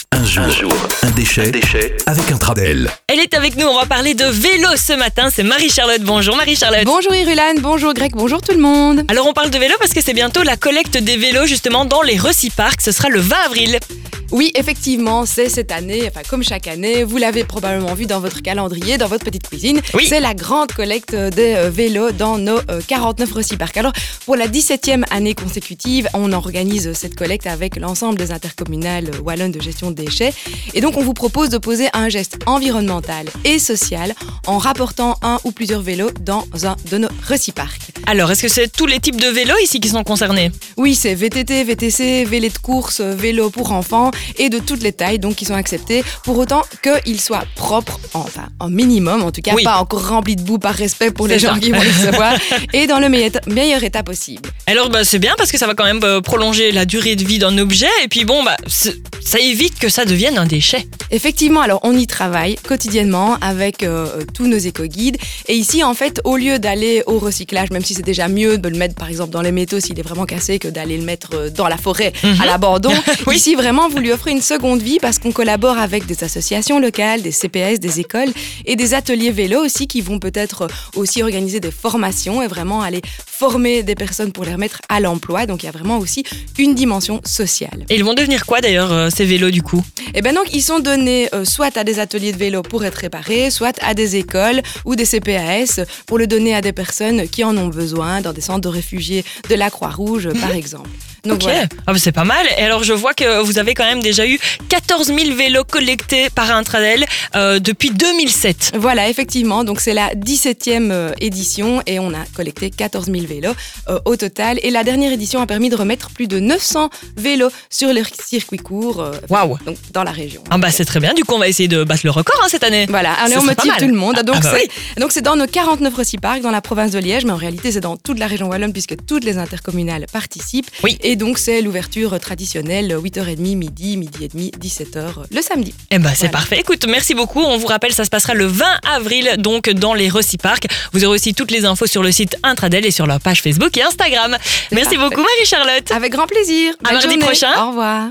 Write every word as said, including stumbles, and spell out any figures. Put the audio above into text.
Un jour, un, jour, un déchet, un déchet avec Intradel. Elle est avec nous, on va parler de vélo ce matin, c'est Marie-Charlotte. Bonjour Marie-Charlotte. Bonjour Irulan, bonjour Greg, bonjour tout le monde. Alors on parle de vélo parce que c'est bientôt la collecte des vélos justement dans les Reciparcs, ce sera le vingt avril. Oui, effectivement, c'est cette année, enfin comme chaque année, vous l'avez probablement vu dans votre calendrier, dans votre petite cuisine. Oui. C'est la grande collecte des euh, vélos dans nos euh, quarante-neuf Reciparcs. Alors, pour la dix-septième année consécutive, on organise cette collecte avec l'ensemble des intercommunales wallonnes de gestion de déchets. Et donc, on vous propose de poser un geste environnemental et social en rapportant un ou plusieurs vélos dans un de nos Reciparcs. Alors, est-ce que c'est tous les types de vélos ici qui sont concernés ? Oui, c'est V T T, V T C, vélo de course, vélo pour enfants et de toutes les tailles donc qui sont acceptés pour autant qu'ils soient propres, enfin un minimum en tout cas, oui. Pas encore remplis de boue par respect pour C'est les gens ça. qui vont les recevoir et dans le meilleur, meilleur état possible. Alors bah, c'est bien parce que ça va quand même euh, prolonger la durée de vie d'un objet et puis bon, bah, ça évite que ça devienne un déchet. Effectivement, alors on y travaille quotidiennement avec euh, tous nos éco-guides et ici en fait au lieu d'aller au recyclage, même si c'est déjà mieux de le mettre par exemple dans les métaux s'il est vraiment cassé que d'aller le mettre dans la forêt mm-hmm. à l'abandon, oui. Ici vraiment vous lui offrez une seconde vie parce qu'on collabore avec des associations locales, des C P S, des écoles et des ateliers vélo aussi qui vont peut-être aussi organiser des formations et vraiment aller former des personnes pour les remettre à l'emploi. Donc il y a vraiment aussi une dimension sociale. Et ils vont devenir quoi d'ailleurs euh, ces vélos du coup ? Et ben donc ils sont donnés euh, soit à des ateliers de vélo pour être réparés, soit à des écoles ou des C P A S pour le donner à des personnes qui en ont besoin dans des centres de réfugiés de la Croix-Rouge mmh. par exemple. Donc, ok, voilà. ah, bah c'est pas mal. Et alors je vois que vous avez quand même déjà eu quatorze mille vélos collectés par Intradel euh, depuis deux mille sept. Voilà, effectivement, donc c'est la dix-septième euh, édition et on a collecté quatorze mille vélos euh, au total. Et la dernière édition a permis de remettre plus de neuf cents vélos sur les circuits courts euh, wow. donc, dans la région. Ah bah c'est très bien, du coup on va essayer de battre le record hein, cette année. Voilà, allez, ça on motive tout le monde. Donc, ah bah c'est, oui. donc c'est dans nos quarante-neuf Reciparcs dans la province de Liège, mais en réalité c'est dans toute la région wallonne puisque toutes les intercommunales participent. Oui. Et donc c'est l'ouverture traditionnelle huit heures trente, midi, midi et demi, dix-sept heures le samedi. Eh ben c'est voilà. parfait. Écoute, merci beaucoup. On vous rappelle, ça se passera le vingt avril donc dans les Reciparcs. Vous aurez aussi toutes les infos sur le site Intradel et sur leur page Facebook et Instagram. C'est merci parfait. beaucoup Marie-Charlotte. Avec grand plaisir. À Belle mardi journée. prochain. Au revoir.